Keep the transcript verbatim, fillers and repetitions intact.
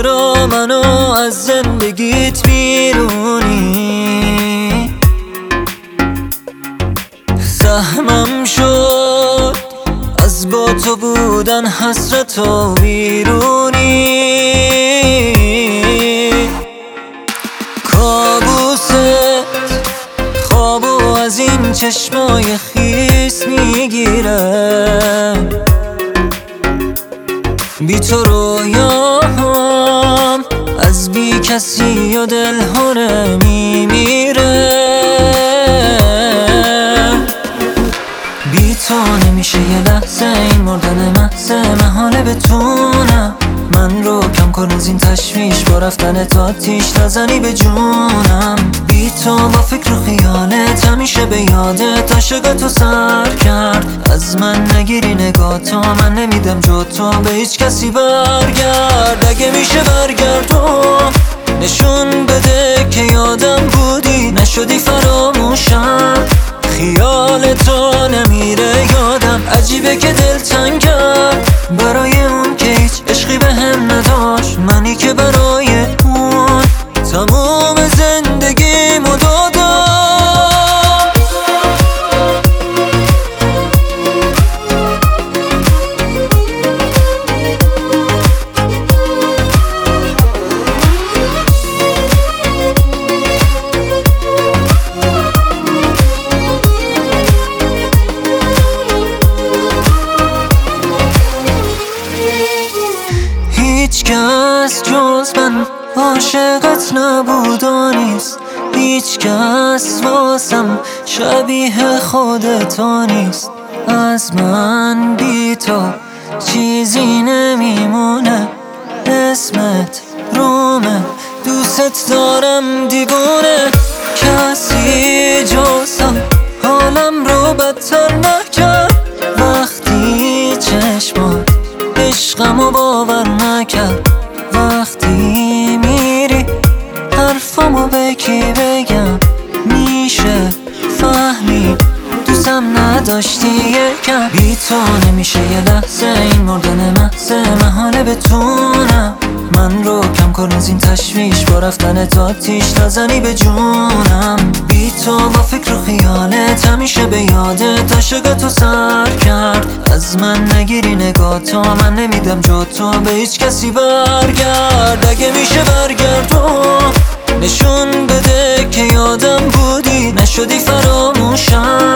چرا منو از زندگیت بیرونی؟ زحمم شد از با تو بودن، حسرت و بیرونی. کابوست خوابو از این چشمای خیس میگیرم، بی تو رویام از بی کسی و دلهونه میمیره. بی تو نمیشه یه لحظه این مردن محض محاله بتونم من رو کم کن از این تشویش، با رفتن تا آتیش نزنی به جونم. بی تو با فکر و خیالت همیشه به یادت عاشق تو سر کرد. از من نگیری نگاه تو، من نمیدم جو تو به هیچ کسی برگرد. اگه میشه برگردم نشون بده که یادم بودی، نشدی فراموشم. خیال تو نمیره یادم، عجیبه که دل تنگم برای اون که هیچ عشقی به هم نداشت. منی که برای اون تموم زندگیمو دادم. هیچ کس جز من عاشقت نبود و نیست، هیچ کس واسم شبیه خودتا نیست. از من بی تو چیزی نمیمونه، اسمت رومه، دوست دارم دیوونه. کسی جزم حالم رو بدتر نکرد، وقتی چشمات عشقمو باور نکرد. وقتی میری حرفمو به کی بگم، میشه فهمید دوستم نداشتی یکم. بی تو نمیشه یه لحظه این مردن محض محاله بتونم من رو کم کن از این تشویش، با رفتن تا آتیش نزنی به جونم. بی تو با فکر و خیالت همیشه به یادت عاشق تو سر کرد. از من نگیری نگاه تو، من نمیدم جو تو به هیچ کسی برگرد. اگه میشه برگردم نشون بده که یادم بودی، نشدی فراموشم.